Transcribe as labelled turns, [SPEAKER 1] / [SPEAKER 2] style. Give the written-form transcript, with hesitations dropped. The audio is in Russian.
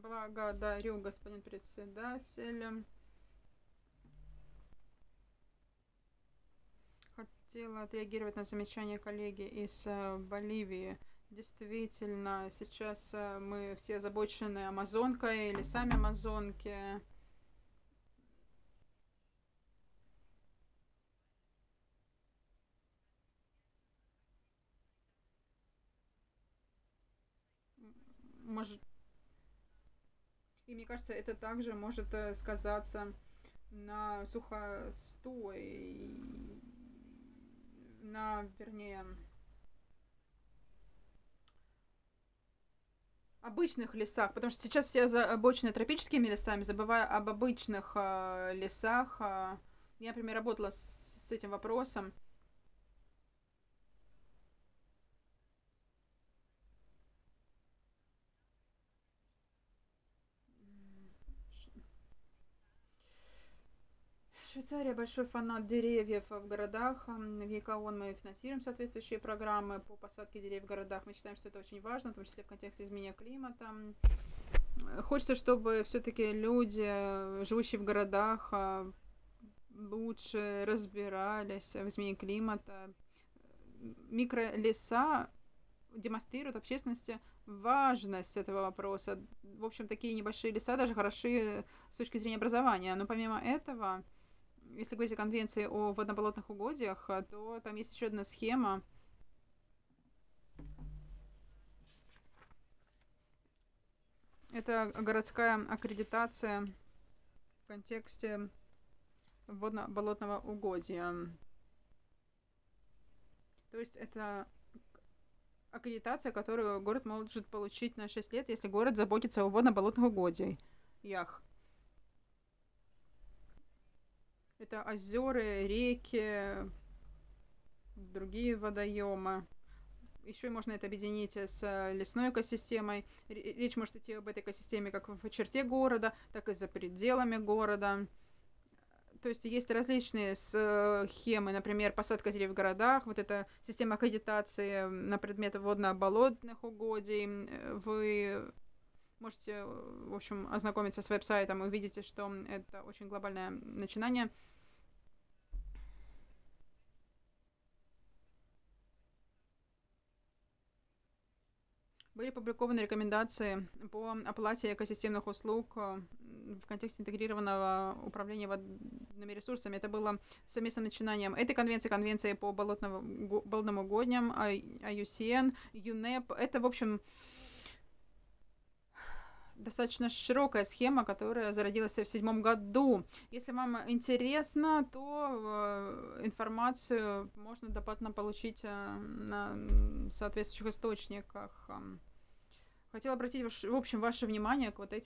[SPEAKER 1] Благодарю, господин председатель. Хотела отреагировать на замечание коллеги из Боливии. Действительно, сейчас мы все озабочены Амазонкой, лесами Амазонки. Может, и мне кажется, это также может сказаться на сухостой, вернее, обычных лесах, потому что сейчас все озабочены тропическими лесами, забывая об обычных лесах. Я, например, работала с этим вопросом. Швейцария большой фанат деревьев в городах. В ЕКОН мы финансируем соответствующие программы по посадке деревьев в городах. Мы считаем, что это очень важно, в том числе в контексте изменения климата. Хочется, чтобы все-таки люди, живущие в городах, лучше разбирались в изменении климата. Микролеса демонстрируют общественности важность этого вопроса. В общем, такие небольшие леса даже хороши с точки зрения образования. Но помимо этого, если говорить о конвенции о водно-болотных угодьях, то там есть еще одна схема. Это городская аккредитация в контексте водно-болотного угодья. То есть это аккредитация, которую город может получить на 6 лет, если город заботится о водно-болотных угодьях. Это озера, реки, другие водоемы. Еще можно это объединить с лесной экосистемой. Речь может идти об этой экосистеме как в черте города, так и за пределами города. То есть есть различные схемы, например, посадка деревьев в городах, вот эта система аккредитации на предмет водно-болотных угодий. Вы можете, в общем, ознакомиться с веб-сайтом и увидите, что это очень глобальное начинание. Были опубликованы рекомендации по оплате экосистемных услуг в контексте интегрированного управления водными ресурсами. Это было совместным начинанием этой конвенции, конвенции по болотным угодьям, IUCN, ЮНЕП. Это, в общем, достаточно широкая схема, которая зародилась в 2007 году. Если вам интересно, то информацию можно дополнительно получить на соответствующих источниках. Хотела обратить, в общем, ваше внимание к вот этим